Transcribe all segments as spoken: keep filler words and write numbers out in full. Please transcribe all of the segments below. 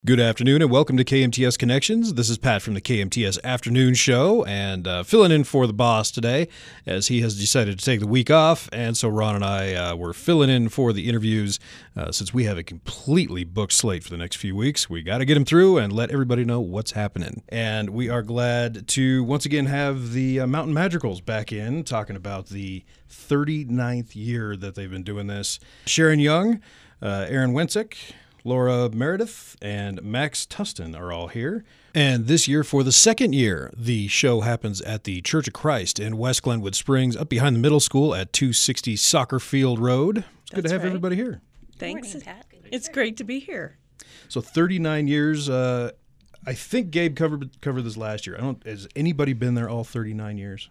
Good afternoon and welcome to K M T S Connections. This is Pat from the K M T S Afternoon Show and uh, filling in for the boss today as he has decided to take the week off. And so Ron and I uh, were filling in for the interviews uh, since we have a completely booked slate for the next few weeks. We got to get them through and let everybody know what's happening. And we are glad to once again have the uh, Mountain Madrigals back in talking about the thirty-ninth year that they've been doing this. Sharon Young, uh, Aaron Wensick, Laura Meredith, and Max Tustin are all here. And this year, for the second year, the show happens at the Church of Christ in West Glenwood Springs, up behind the middle school at two sixty Soccer Field Road. It's good That's to have right. everybody here. Thanks. Morning, Pat. It's great to be here. So thirty-nine years. Uh, I think Gabe covered covered this last year. I don't. Has anybody been there all thirty-nine years?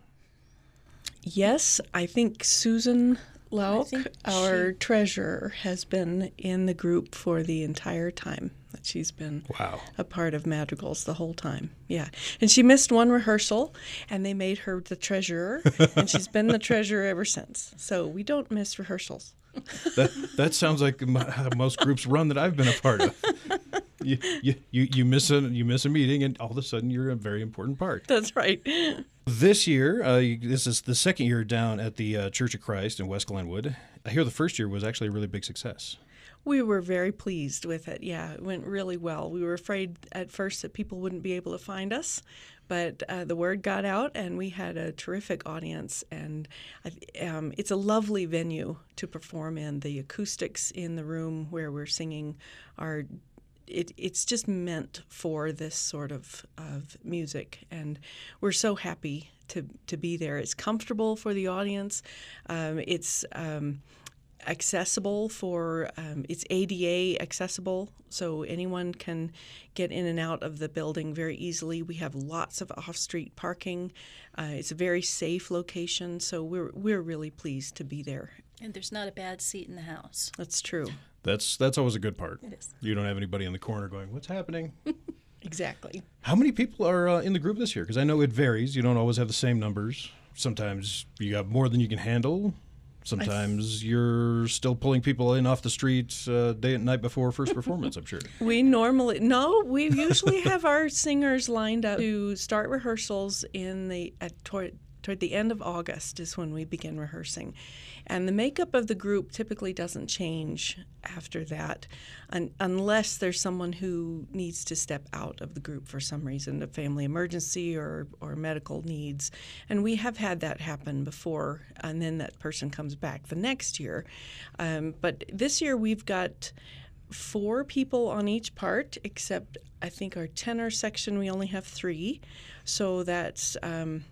Yes, I think Susan Lauk, think our she- treasurer, has been in the group for the entire time that she's been Wow. a part of Madrigals the whole time. Yeah. And she missed one rehearsal, and they made her the treasurer, and she's been the treasurer ever since. So we don't miss rehearsals. That that sounds like m- how most groups run that I've been a part of. You, you you you miss a you miss a meeting, and all of a sudden you're a very important part. That's right. This year, uh, you- this is the second year down at the uh, Church of Christ in West Glenwood. I hear the first year was actually a really big success. We were very pleased with it. Yeah, it went really well. We were afraid at first that people wouldn't be able to find us, but uh, the word got out, and we had a terrific audience. And I- um, it's a lovely venue to perform in. The acoustics in the room where we're singing are it, it's just meant for this sort of, of music, and we're so happy to to be there. It's comfortable for the audience. Um, it's um, accessible for um, it's A D A accessible, so anyone can get in and out of the building very easily. We have lots of off-street parking. Uh, it's a very safe location, so we're we're really pleased to be there. And there's not a bad seat in the house. That's true. That's that's always a good part. It is. You don't have anybody in the corner going, "What's happening?" Exactly. How many people are uh, in the group this year? Because I know it varies. You don't always have the same numbers. Sometimes you got more than you can handle. Sometimes you're still pulling people in off the streets uh, day and night before first performance, I'm sure. We normally no, we usually have our singers lined up to start rehearsals in the at toward, toward the end of August is when we begin rehearsing. And the makeup of the group typically doesn't change after that un- unless there's someone who needs to step out of the group for some reason, a family emergency or, or medical needs. And we have had that happen before, and then that person comes back the next year. Um, but this year we've got four people on each part, except I think our tenor section we only have three. So that's um,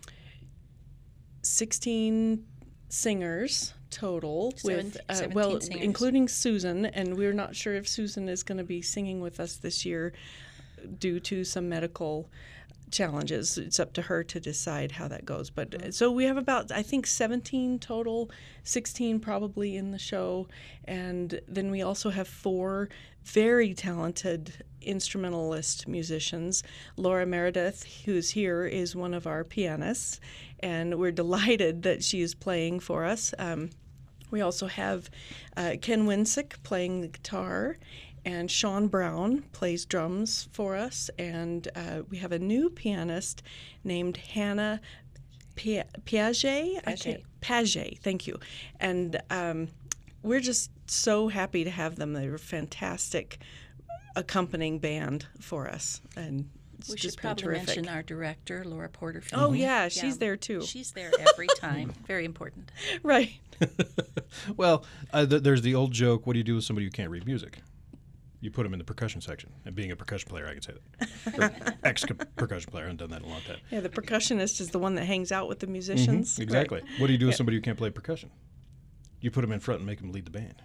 sixteen singers total, Seven- with uh, seventeen well, singers. including Susan, and we're not sure if Susan is going to be singing with us this year due to some medical challenges. It's up to her to decide how that goes. But uh, so we have about, I think, seventeen total, sixteen probably in the show, and then we also have four very talented instrumentalist musicians. Laura Meredith, who's here, is one of our pianists, and we're delighted that she is playing for us. Um, we also have uh, Ken Winsick playing the guitar, and Sean Brown plays drums for us, and uh, we have a new pianist named Hannah Pia- Piaget. I Paget. can't- Paget, thank you. And um, we're just so happy to have them. They're a fantastic accompanying band for us, and it's We just should been probably terrific. mention our director, Laura Porterfield. Oh, yeah, she's there too. She's there every time. Very important. Right. Well, uh, th- there's the old joke, what do you do with somebody who can't read music? You put them in the percussion section. And being a percussion player, I can say that. Or ex-percussion player. I haven't done that in a long time. Yeah, the percussionist is the one that hangs out with the musicians. Exactly. Right. What do you do with Yeah. somebody who can't play percussion? You put them in front and make them lead the band.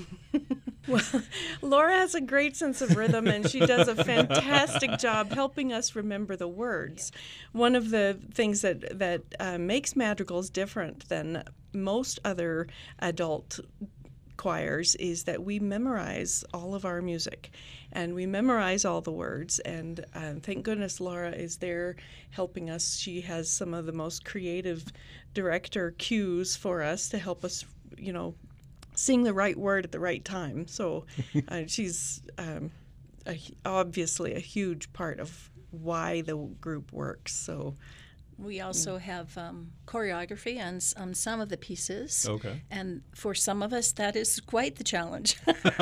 Laura has a great sense of rhythm, and she does a fantastic job helping us remember the words. One of the things that that uh, makes madrigals different than most other adult choirs is that we memorize all of our music, and we memorize all the words. And um, thank goodness Laura is there helping us. She has some of the most creative director cues for us to help us, you know, sing the right word at the right time. So uh, she's um, a, obviously a huge part of why the group works. So We also have um, choreography on, s- on some of the pieces. Okay. And for some of us, that is quite the challenge.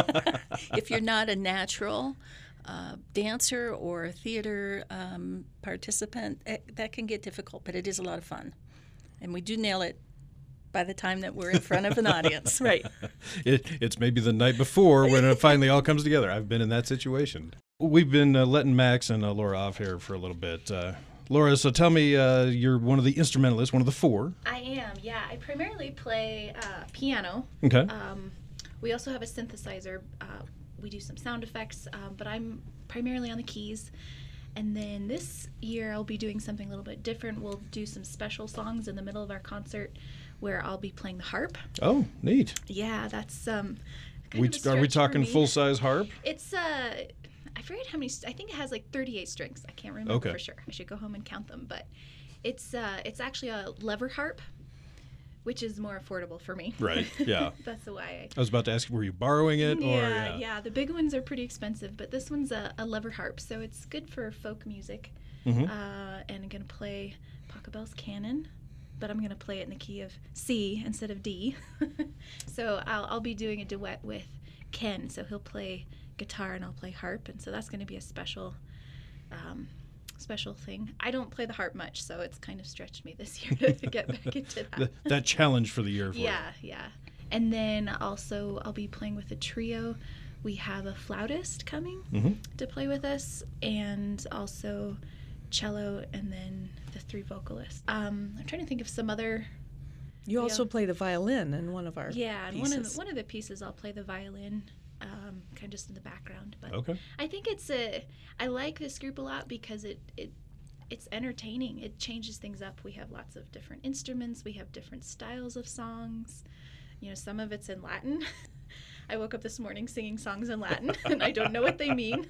If you're not a natural uh, dancer or a theater um, participant, it, that can get difficult, but it is a lot of fun. And we do nail it by the time that we're in front of an audience. right. It, it's maybe the night before when it finally all comes together. I've been in that situation. We've been uh, letting Max and uh, Laura off here for a little bit. Uh, Laura, so tell me, uh, you're one of the instrumentalists, one of the four. I am, yeah. I primarily play uh, piano. Okay. Um, we also have a synthesizer. Uh, we do some sound effects, um, but I'm primarily on the keys. And then this year I'll be doing something a little bit different. We'll do some special songs in the middle of our concert where I'll be playing the harp. Oh, neat. Yeah, that's um. kind We, of a are we stretch for talking me. full-size harp? It's uh, I forget how many. st- I think it has like thirty-eight strings. I can't remember Okay. for sure. I should go home and count them. But it's uh, it's actually a lever harp, which is more affordable for me. Right, yeah. That's why I was about to ask, were you borrowing it? I. or Yeah, yeah. The big ones are pretty expensive, but this one's a, a lever harp, so it's good for folk music. Mhm. Uh, and I'm gonna play Pachelbel's Canon, but I'm gonna play it in the key of C instead of D. So I'll I'll be doing a duet with Ken, so he'll play guitar and I'll play harp, and so that's going to be a special um, special thing. I don't play the harp much, so it's kind of stretched me this year to get back into that. Th- that challenge for the year for you. Yeah, yeah. And then also I'll be playing with a trio. We have a flautist coming Mhm. to play with us, and also cello, and then the three vocalists. Um, I'm trying to think of some other. You also Yeah. play the violin in one of our Yeah, and pieces. one of the, one of the pieces I'll play the violin, um, kind of just in the background. But Okay. I think it's a. I like this group a lot because it it it's entertaining. It changes things up. We have lots of different instruments. We have different styles of songs. You know, some of it's in Latin. I woke up this morning singing songs in Latin, and I don't know what they mean.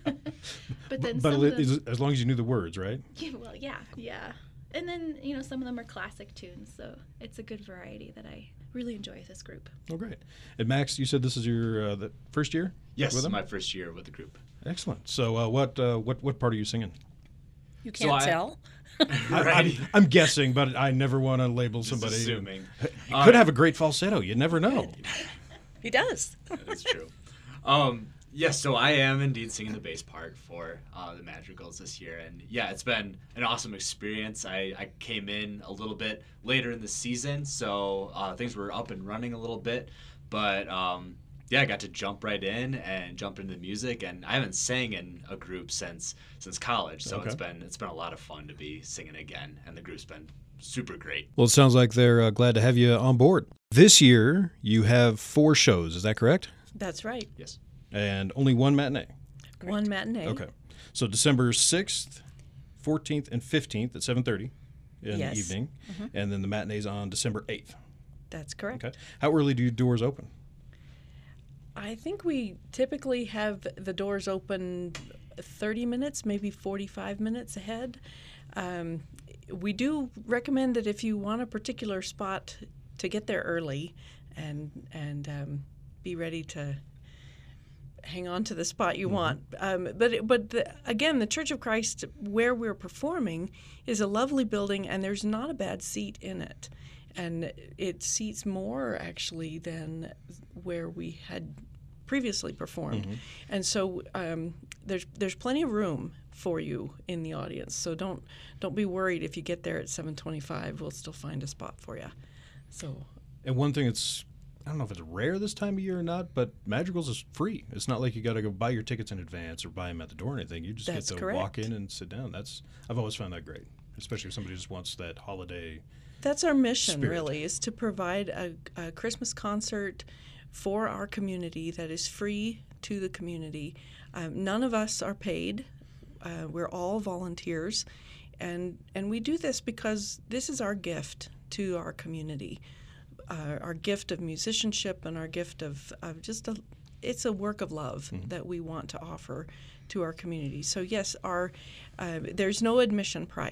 But then But some of it- them, as long as you knew the words, right? yeah, well, yeah, yeah. And then, you know, some of them are classic tunes, so it's a good variety that I really enjoy with this group. Oh, great. And Max, you said this is your uh, the first year? Yes, with them? my first year with the group. Excellent. So, uh, what uh, what what part are you singing? You So can't I- tell. I, Right. I'm, I'm guessing, but I never want to label Just somebody. assuming. You Uh, could have a great falsetto. You never know. He does. That's true. Um, yes, so I am indeed singing the bass part for uh, the Madrigals this year, and yeah, it's been an awesome experience. I, I came in a little bit later in the season, so uh, things were up and running a little bit, but um, yeah, I got to jump right in and jump into the music, and I haven't sang in a group since since college, so Okay. it's been it's been a lot of fun to be singing again, and the group's been super great. Well, it sounds like they're uh, glad to have you on board. This year, you have four shows. Is that correct? That's right. Yes. And only one matinee. One matinee. Okay. So December sixth, fourteenth, and fifteenth at seven thirty in Yes. the evening. And then the matinee's on December eighth. That's correct. Okay. How early do your doors open? I think we typically have the doors open thirty minutes, maybe forty-five minutes ahead. Um, we do recommend that if you want a particular spot, to get there early and and um, be ready to hang on to the spot you want. Um, but it- but the, again, the Church of Christ, where we're performing, is a lovely building, and there's not a bad seat in it. And it seats more, actually, than where we had previously performed. And so um, there's there's plenty of room for you in the audience. So don't don't be worried if you get there at seven twenty-five. We'll still find a spot for you. So And one thing that's, I don't know if it's rare this time of year or not, but Madrigals is free. It's not like you got to go buy your tickets in advance or buy them at the door or anything. You just That's get to correct. walk in and sit down. That's I've always found that great, especially if somebody just wants that holiday. that's our mission, Spirit. really, is to provide a, a Christmas concert for our community that is free to the community. Um, none of us are paid. Uh, we're all volunteers, and and we do this because this is our gift to our community, uh, our gift of musicianship and our gift of, of just a. It's a work of love that we want to offer to our community. So yes, our uh, there's no admission price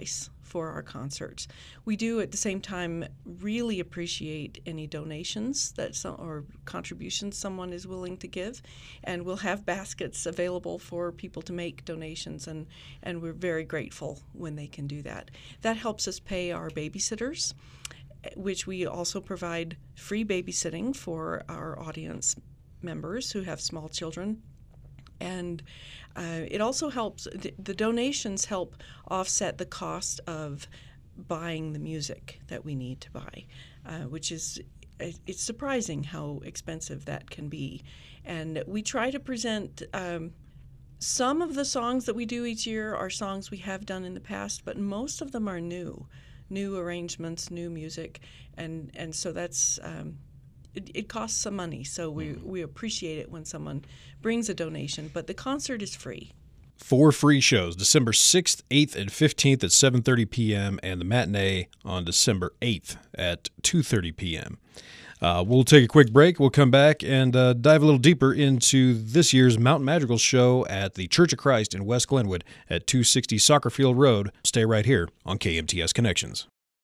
for our concerts. We do at the same time really appreciate any donations that some, or contributions someone is willing to give, and we'll have baskets available for people to make donations, and, and we're very grateful when they can do that. That helps us pay our babysitters, which we also provide free babysitting for our audience members who have small children. And uh, it also helps, the, the donations help offset the cost of buying the music that we need to buy, uh, which is, it's surprising how expensive that can be. And we try to present, um, some of the songs that we do each year are songs we have done in the past, but most of them are new, new arrangements, new music. And, and so that's, um, It, it costs some money, so we, we appreciate it when someone brings a donation, but the concert is free. Four free shows, December sixth, eighth, and fifteenth at seven thirty p.m., and the matinee on December eighth at two thirty p.m. Uh, we'll take a quick break. We'll come back and uh, dive a little deeper into this year's Mountain Madrigals show at the Church of Christ in West Glenwood at two sixty Soccer Field Road. Stay right here on K M T S Connections.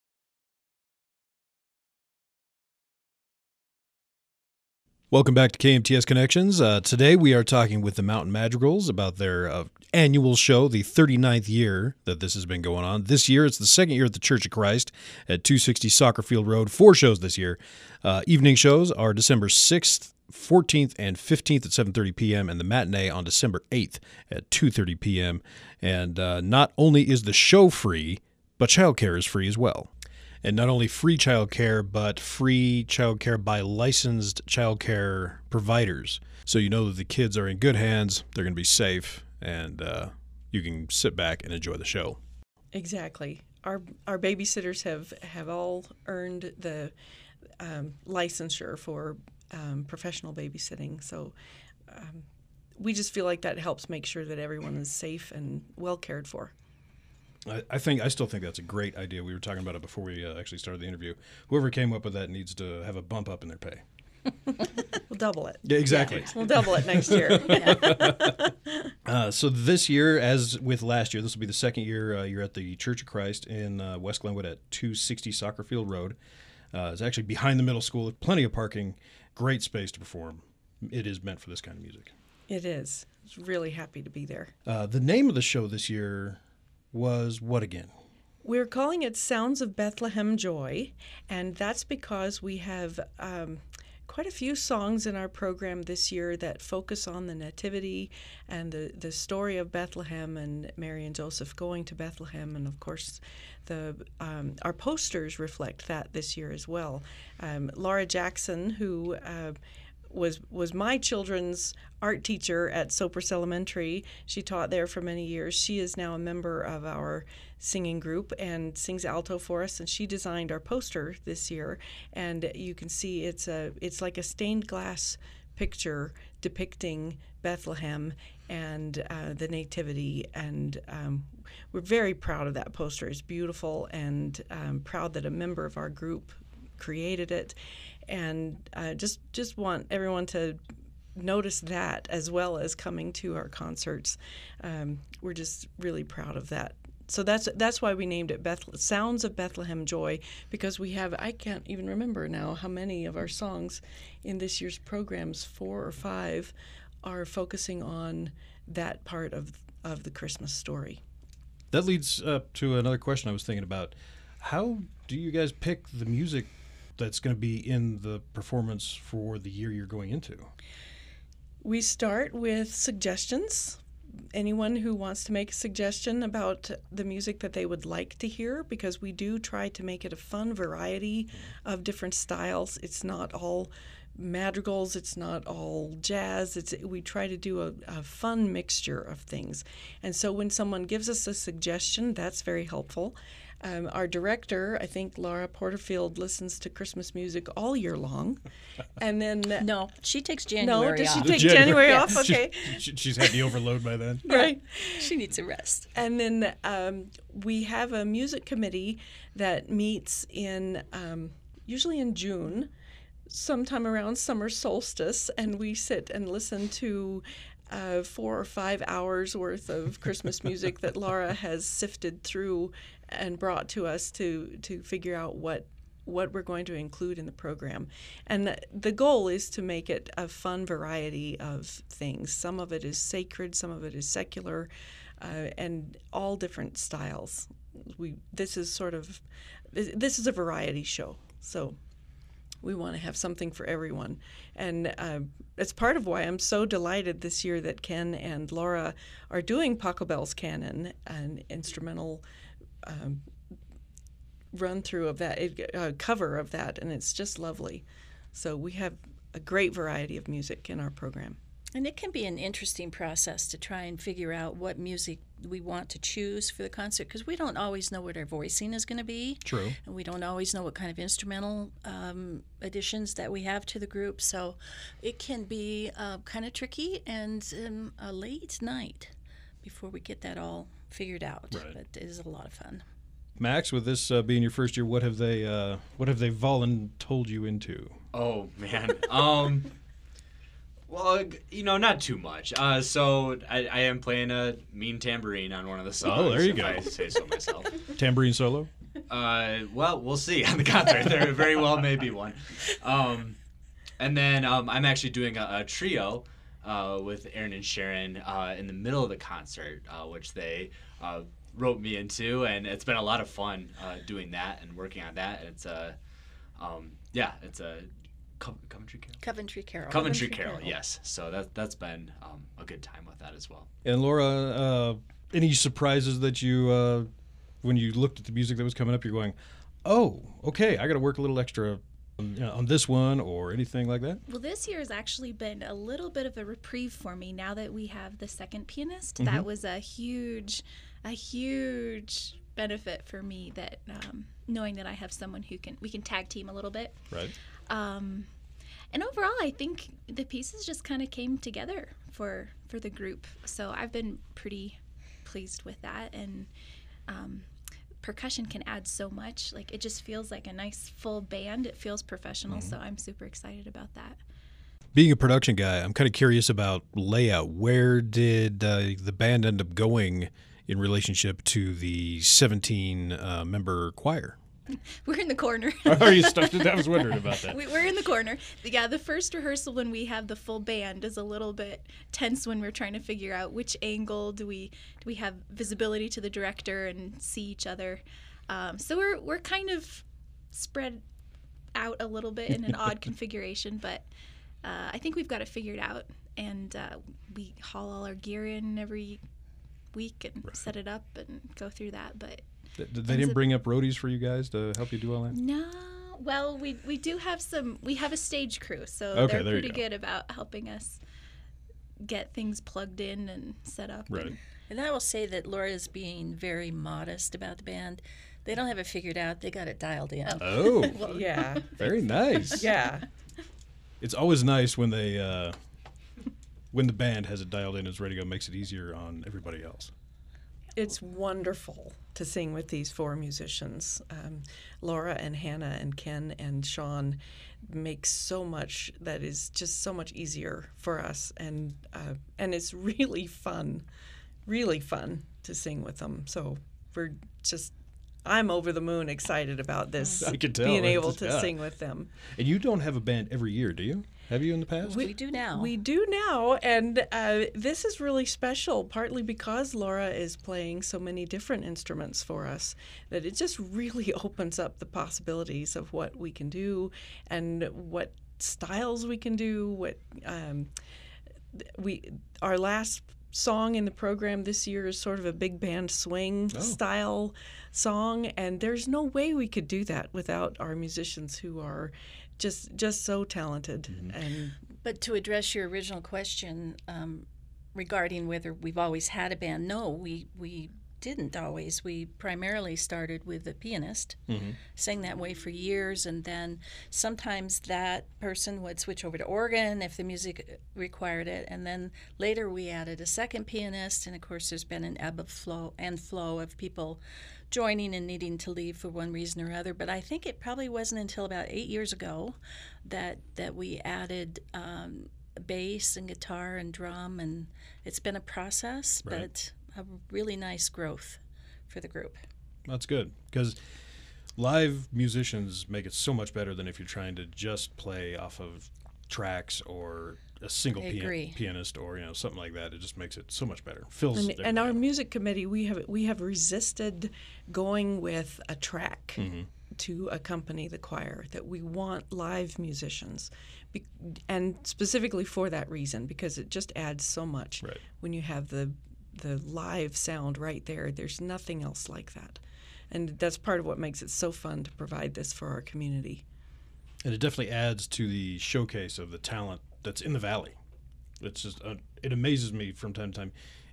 Welcome back to K M T S Connections. Uh, today we are talking with the Mountain Madrigals about their uh, annual show, the thirty-ninth year that this has been going on. This year it's the second year at the Church of Christ at two sixty Soccer Field Road. Four shows this year. Uh, evening shows are December sixth, fourteenth, and fifteenth at seven thirty p.m. and the matinee on December eighth at two thirty p.m. And uh, not only is the show free, but childcare is free as well. And not only free childcare, but free childcare by licensed childcare providers. So you know that the kids are in good hands, they're going to be safe, and uh, you can sit back and enjoy the show. Exactly. Our our babysitters have, have all earned the um, licensure for um, professional babysitting. So um, we just feel like that helps make sure that everyone is safe and well cared for. I think I still think that's a great idea. We were talking about it before we uh, actually started the interview. Whoever came up with that needs to have a bump up in their pay. We'll double it. Yeah, exactly. Yeah, we'll double it next year. uh, so this year, as with last year, this will be the second year uh, you're at the Church of Christ in uh, West Glenwood at two sixty Soccer Field Road. Uh, it's actually behind the middle school. Plenty of parking. Great space to perform. It is meant for this kind of music. It is. I was really happy to be there. Uh, the name of the show this year was what again? We're calling it Sounds of Bethlehem Joy, and that's because we have um, quite a few songs in our program this year that focus on the Nativity and the, the story of Bethlehem and Mary and Joseph going to Bethlehem, and of course the um, our posters reflect that this year as well. Um, Laura Jackson, who uh, was was my children's art teacher at Sopris Elementary. She taught there for many years. She is now a member of our singing group and sings alto for us, and she designed our poster this year. And you can see it's a it's like a stained glass picture depicting Bethlehem and uh, the Nativity, and um, we're very proud of that poster. It's beautiful, and um, proud that a member of our group created it. And uh, just just want everyone to notice that, as well as coming to our concerts. Um, we're just really proud of that. So that's that's why we named it Beth- Sounds of Bethlehem Joy, because we have, I can't even remember now how many of our songs in this year's programs, four or five, are focusing on that part of, of the Christmas story. That leads up to another question I was thinking about. How do you guys pick the music that's going to be in the performance for the year you're going into? We start with suggestions. Anyone who wants to make a suggestion about the music that they would like to hear, because we do try to make it a fun variety of different styles. It's not all madrigals, it's not all jazz. It's we try to do a, a fun mixture of things. And so when someone gives us a suggestion, that's very helpful. Um, our director, I think Laura Porterfield, listens to Christmas music all year long, and then No, she takes January no, does she off. take January, January yes. off? Okay, She, she's had the overload by then. right. She needs a rest. And then um, we have a music committee that meets in um, usually in June, sometime around summer solstice, and we sit and listen to uh, four or five hours worth of Christmas music that Laura has sifted through and brought to us to to figure out what what we're going to include in the program. And the goal is to make it a fun variety of things. Some of it is sacred, some of it is secular, uh, and all different styles. We this is sort of this is a variety show, so we want to have something for everyone. And uh, it's part of why I'm so delighted this year that Ken and Laura are doing Pachelbel's Canon, an instrumental um, run through of that, uh, cover of that, and it's just lovely. So we have a great variety of music in our program. And it can be an interesting process to try and figure out what music we want to choose for the concert, because we don't always know what our voicing is going to be. True. And we don't always know what kind of instrumental um, additions that we have to the group. So it can be uh, kind of tricky and um, a late night before we get that all figured out. Right. But it is a lot of fun. Max, with this uh, being your first year, what have they uh, what have they voluntold you into? Oh man. Um. Well, you know, not too much. Uh, so I, I am playing a mean tambourine on one of the songs. Oh, there you if go. I say so myself. Tambourine solo? Uh, well, we'll see on the concert. There very well may be one. Um, and then um, I'm actually doing a, a trio uh, with Aaron and Sharon uh, in the middle of the concert, uh, which they uh, wrote me into, and it's been a lot of fun uh, doing that and working on that. It's a, um, yeah, it's a Co- Coventry Carol. Coventry Carol. Coventry Carol, yes. So that that's been um, a good time with that as well. And Laura, uh, any surprises that you, uh, when you looked at the music that was coming up, you're going, oh, okay, I got to work a little extra on, you know, on this one or anything like that? Well, this year has actually been a little bit of a reprieve for me now that we have the second pianist. Mm-hmm. That was a huge, a huge benefit for me, that um, knowing that I have someone who can, we can tag team a little bit. Right. Um, and overall, I think the pieces just kind of came together for for the group. So I've been pretty pleased with that. And um, percussion can add so much. Like, it just feels like a nice full band. It feels professional. Mm-hmm. So I'm super excited about that. Being a production guy, I'm kind of curious about layout. Where did uh, the band end up going in relationship to the seventeen uh, member choir? We're in the corner. Are you stuck? I was wondering about that. we, we're in the corner. Yeah, the first rehearsal when we have the full band is a little bit tense when we're trying to figure out which angle do we do we have visibility to the director and see each other. Um, so we're we're kind of spread out a little bit in an odd configuration, but uh, I think we've got it figured out. And uh, we haul all our gear in every week and right. set it up and go through that. But They, they didn't bring up roadies for you guys to help you do all that? No. Well, we we do have some. We have a stage crew, so okay, they're pretty go. good about helping us get things plugged in and set up. Right. And, and I will say that Laura's being very modest about the band. They don't have it figured out. They got it dialed in. Oh, Well, yeah. very nice. Yeah. It's always nice when they uh, when the band has it dialed in, it's ready to go. Makes it easier on everybody else. It's wonderful to sing with these four musicians. Um, Laura and Hannah and Ken and Sean make so much that is just so much easier for us, and uh, and it's really fun, really fun to sing with them. So we're just, I'm over the moon excited about this. I can tell. Being able Just, to yeah. sing with them. And you don't have a band every year, do you? Have you in the past? We, we do now. We do now, and uh, this is really special, partly because Laura is playing so many different instruments for us, that it just really opens up the possibilities of what we can do and what styles we can do. What um, we our last song in the program this year is sort of a big band swing Oh. style song, and there's no way we could do that without our musicians who are just just so talented. Mm-hmm. And But to address your original question um, regarding whether we've always had a band, no, we, we didn't always. We primarily started with a pianist, Mm-hmm. sang that way for years, and then sometimes that person would switch over to organ if the music required it, and then later we added a second pianist, and of course there's been an ebb of flow and flow of people joining and needing to leave for one reason or other. But I think it probably wasn't until about eight years ago that that we added um, bass and guitar and drum, and it's been a process, Right. but a really nice growth for the group. That's good, because live musicians make it so much better than if you're trying to just play off of tracks or a single I pian- agree. pianist or you know something like that. It just makes it so much better. Fills And, everything and our up. music committee, we have we have resisted going with a track Mm-hmm. to accompany the choir. That we want live musicians, Be- and specifically for that reason, because it just adds so much Right. when you have the the live sound right there. There's nothing else like that, and that's part of what makes it so fun to provide this for our community. And it definitely adds to the showcase of the talent that's in the valley. It's just uh, it amazes me from time to time.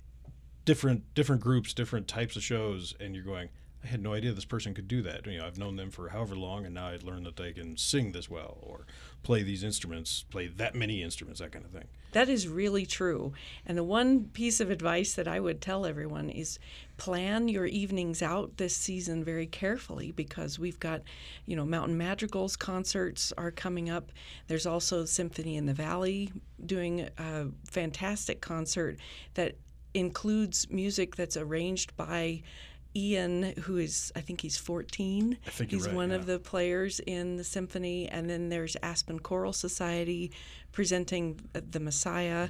Different different groups, different types of shows, and you're going, I had no idea this person could do that. You know, I've known them for however long, and now I learned that they can sing this well, or play these instruments, play that many instruments, that kind of thing. That is really true. And the one piece of advice that I would tell everyone is plan your evenings out this season very carefully, because we've got, you know, Mountain Madrigals concerts are coming up. There's also Symphony in the Valley doing a fantastic concert that includes music that's arranged by Ian, who is, I think he's fourteen. I think you're He's right, one yeah. of the players in the symphony. And then there's Aspen Choral Society presenting the Messiah,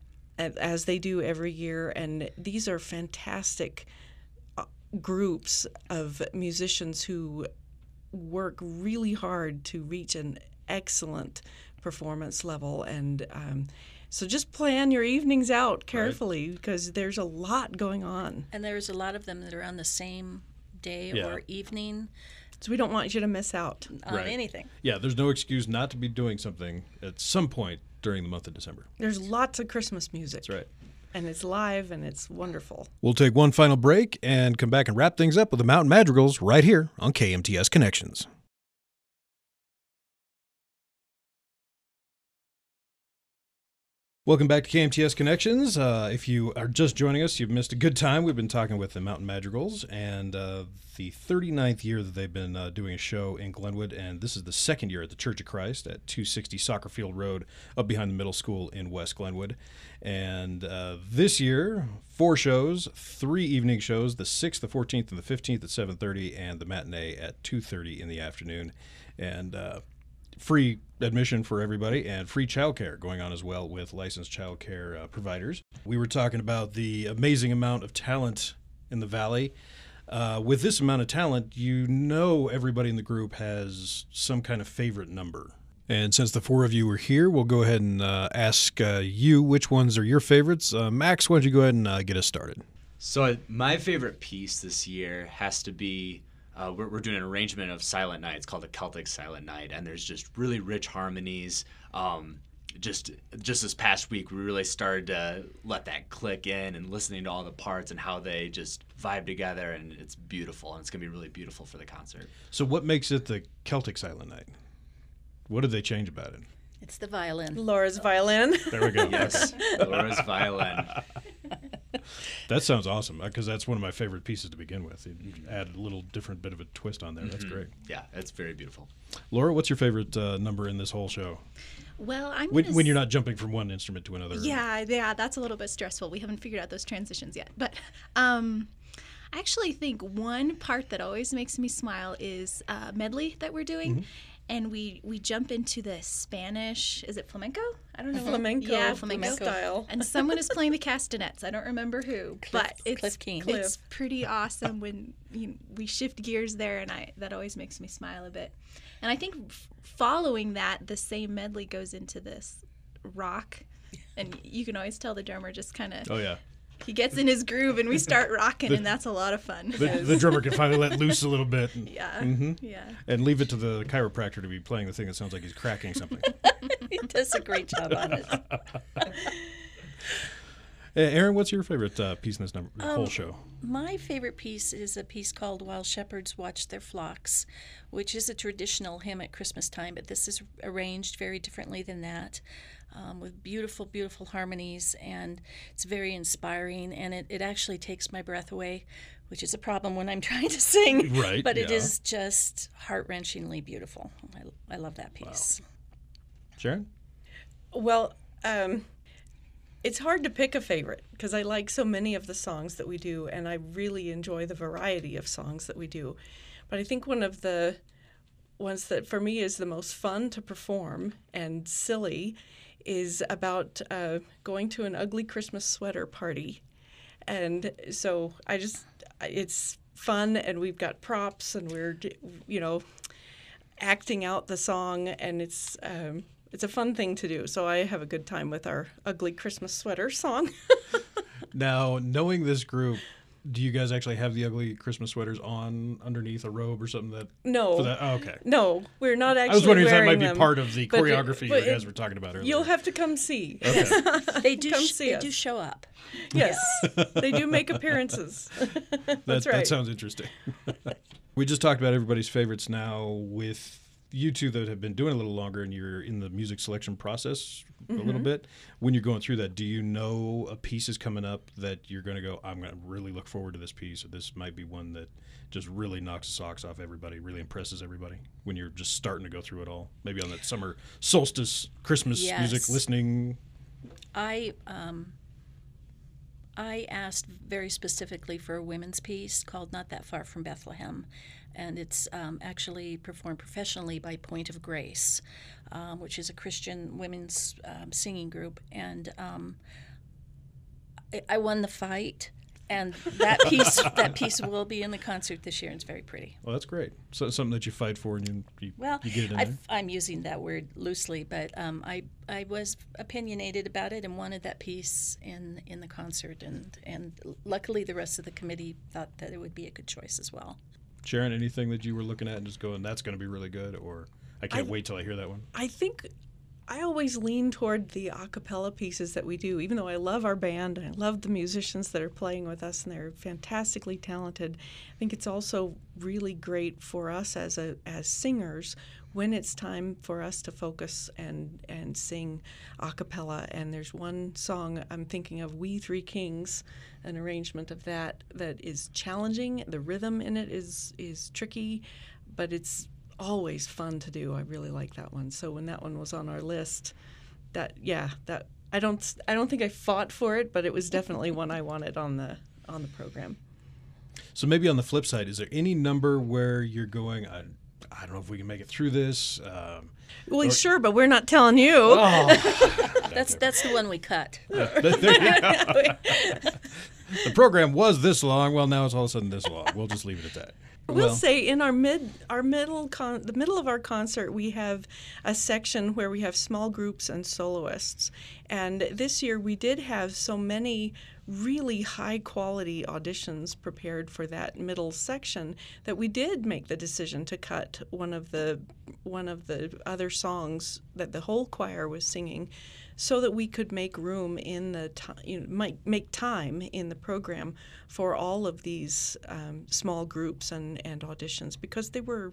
a- as they do every year. And these are fantastic uh, groups of musicians who work really hard to reach an excellent performance level. And um, so just plan your evenings out carefully, because there's a lot going on. And there's a lot of them that are on the same day Yeah. or evening So we don't want you to miss out. on Right. anything. Yeah, there's no excuse not to be doing something at some point during the month of December. There's lots of Christmas music. That's right. And it's live and it's wonderful. We'll take one final break and come back and wrap things up with the Mountain Madrigals right here on K M T S Connections. Welcome back to K M T S Connections. Uh, if you are just joining us, you've missed a good time. We've been talking with the Mountain Madrigals, and uh, the thirty-ninth year that they've been uh, doing a show in Glenwood, and this is the second year at the Church of Christ at two sixty Soccer Field Road, up behind the middle school in West Glenwood. And uh, this year, four shows, three evening shows, the sixth, the fourteenth, and the fifteenth at seven thirty, and the matinee at two thirty in the afternoon. And uh, free admission for everybody, and free childcare going on as well with licensed childcare uh, providers. We were talking about the amazing amount of talent in the Valley. Uh, with this amount of talent, you know everybody in the group has some kind of favorite number. And since the four of you are here, we'll go ahead and uh, ask uh, you which ones are your favorites. Uh, Max, why don't you go ahead and uh, get us started? So my favorite piece this year has to be, uh, we're, we're doing an arrangement of Silent Night. It's called the Celtic Silent Night, and there's just really rich harmonies. Um, just just this past week, we really started to let that click in, and listening to all the parts and how they just vibe together, and it's beautiful, and it's going to be really beautiful for the concert. So what makes it the Celtic Silent Night? What did they change about it? It's the violin. Laura's violin. There we go. Yes, Laura's violin. That sounds awesome, because that's one of my favorite pieces to begin with. You add a little different bit of a twist on there. That's great. Yeah, it's very beautiful. Laura, what's your favorite uh, number in this whole show? Well, I'm When, gonna when you're s- not jumping from one instrument to another. Yeah, yeah, that's a little bit stressful. We haven't figured out those transitions yet. But um, I actually think one part that always makes me smile is uh, medley that we're doing. Mm-hmm. And we, we jump into the Spanish, is it flamenco? I don't know. Flamenco, Yeah, flamenco. style. And someone is playing the castanets. I don't remember who, but it's Cliff Keen. it's pretty awesome when you know, we shift gears there, and I that always makes me smile a bit. And I think f- following that, the same medley goes into this rock, and you can always tell the drummer just kind of Oh, yeah. he gets in his groove, and we start rocking, and that's a lot of fun. The, the drummer can finally let loose a little bit and, yeah, Mhm. yeah. and leave it to the chiropractor to be playing the thing that sounds like he's cracking something. He does a great job on it. Hey, Aaron, what's your favorite uh, piece in this number, the Um, whole show? My favorite piece is a piece called While Shepherds Watch Their Flocks, which is a traditional hymn at Christmas time, but this is arranged very differently than that, um, with beautiful, beautiful harmonies, and it's very inspiring, and it, it actually takes my breath away, which is a problem when I'm trying to sing. Right, But it yeah. is just heart-wrenchingly beautiful. I, I love that piece. Sharon? Well, um, it's hard to pick a favorite because I like so many of the songs that we do, and I really enjoy the variety of songs that we do. But I think one of the ones that for me is the most fun to perform and silly is about uh, going to an ugly Christmas sweater party. And so I just, it's fun, and we've got props, and we're, you know, acting out the song, and it's um, it's a fun thing to do. So I have a good time with our ugly Christmas sweater song. Now, knowing this group, do you guys actually have the ugly Christmas sweaters on underneath a robe or something that? No. For that? Oh, okay. No, we're not actually I was wondering if that wearing might be them, part of the but- choreography but you guys it- were talking about earlier. You'll have to come see. Okay. They do. Come sh- see they us. do show up. Yes, they do make appearances. That, That's that right. sounds interesting. We just talked about everybody's favorites now with you two that have been doing it a little longer and you're in the music selection process a little bit. When you're going through that, do you know a piece is coming up that you're going to go, I'm going to really look forward to this piece, or this might be one that just really knocks the socks off everybody, really impresses everybody when you're just starting to go through it all? Maybe on that summer solstice Christmas Yes. music listening. I um, I asked very specifically for a women's piece called "Not That Far from Bethlehem," and it's um, actually performed professionally by Point of Grace, um, which is a Christian women's um, singing group. And um, I, I won the fight, and that piece that piece will be in the concert this year, and it's very pretty. Well, that's great. So something that you fight for and you, you, Well, you get it in I've, there. I'm using that word loosely, but um, I I was opinionated about it and wanted that piece in, in the concert, and, and luckily the rest of the committee thought that it would be a good choice as well. Sharon, anything that you were looking at and just going, that's going to be really good, or I can't I- wait till I hear that one? I think I always lean toward the a cappella pieces that we do, even though I love our band and I love the musicians that are playing with us, and they're fantastically talented. I think it's also really great for us as a as singers when it's time for us to focus and and sing a cappella. And there's one song I'm thinking of, "We Three Kings," an arrangement of that that is challenging. The rhythm in it is is tricky, but it's always fun to do. I really like that one. So when that one was on our list, that yeah, that I don't I don't think I fought for it, but it was definitely one I wanted on the on the program. So maybe on the flip side, is there any number where you're going, I, I don't know if we can make it through this? Um, Well, sure, but we're not telling you. oh, That's that's the one we cut. there you go. The program was this long. Well, now it's all of a sudden this long. We'll just leave it at that. We'll Well, say in our mid, our middle, con, the middle of our concert, we have a section where we have small groups and soloists. And this year we did have so many really high quality auditions prepared for that middle section that we did make the decision to cut one of the one of the other songs that the whole choir was singing, so that we could make room in the time, you know, make, make time in the program for all of these um, small groups and, and auditions, because they were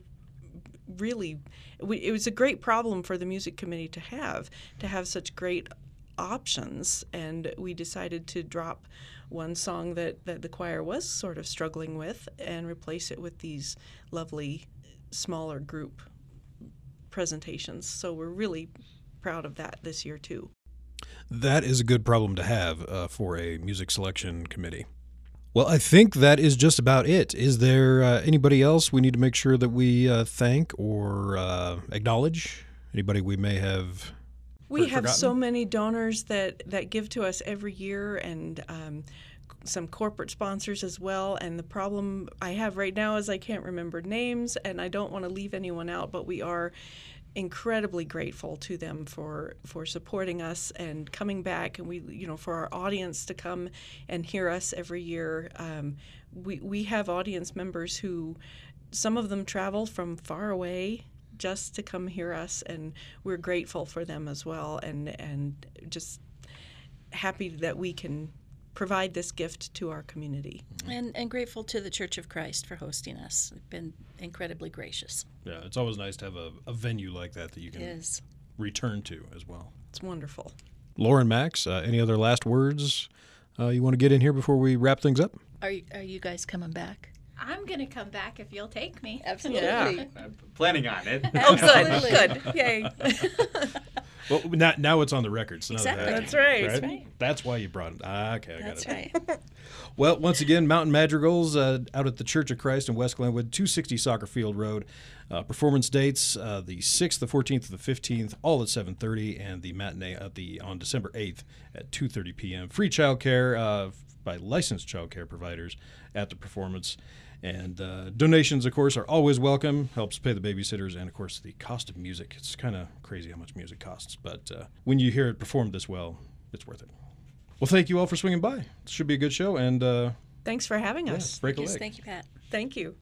really, we, it was a great problem for the music committee to have, to have such great options. And we decided to drop one song that, that the choir was sort of struggling with and replace it with these lovely smaller group presentations. So we're really proud of that this year too. that is a good problem to have uh, for a music selection committee. Well, I think that is just about it. Is there uh, anybody else we need to make sure that we uh, thank or uh, acknowledge? Anybody we may have We for- have forgotten? so many donors that, that give to us every year, and um, some corporate sponsors as well. And the problem I have right now is I can't remember names, and I don't want to leave anyone out, but we are incredibly grateful to them for for supporting us and coming back, and we you know for our audience to come and hear us every year. Um, we we have audience members who, some of them travel from far away just to come hear us, and we're grateful for them as well, and and just happy that we can provide this gift to our community. And, and grateful to the Church of Christ for hosting us. They've been incredibly gracious. Yeah, it's always nice to have a, a venue like that that you It can is. return to as well. It's wonderful. Lauren, Max, uh, any other last words uh, you want to get in here before we wrap things up? Are, you- are you guys coming back? I'm gonna come back if you'll take me. Absolutely. Yeah. I'm planning on it. Oh, good, Absolutely. good, yay. Well, now, now it's on the record. So now Exactly. that- That's right. That's right. That's why you brought it. Ah, okay, I got That's it. right. Well, once again, Mountain Madrigals uh, out at the Church of Christ in West Glenwood, two sixty Soccer Field Road. Uh, performance dates: uh, the sixth, the fourteenth, the fifteenth, all at seven thirty, and the matinee at the on December eighth at two thirty p.m. Free childcare uh, by licensed childcare providers at the performance. And uh, donations, of course, are always welcome. Helps pay the babysitters, and of course, the cost of music. It's kind of crazy how much music costs, but uh, when you hear it performed this well, it's worth it. Well, thank you all for swinging by. It should be a good show, and uh, Thanks for having yeah, us. break a Yes, leg. thank you, Pat. Thank you.